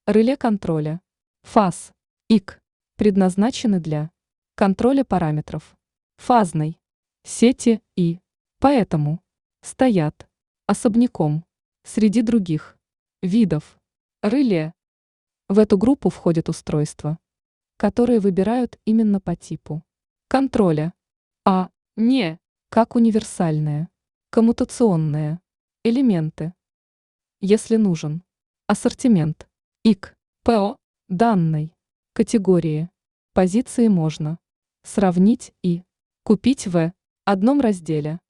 Реле контроля. Фаз. ИК. Предназначены для контроля параметров фазной сети и поэтому стоят особняком среди других видов реле. В эту группу входят устройства, которые выбирают именно по типу контроля, а не как универсальные коммутационные элементы. Если нужен ассортимент ИК, ПО данной категории, позиции можно сравнить и купить в одном разделе.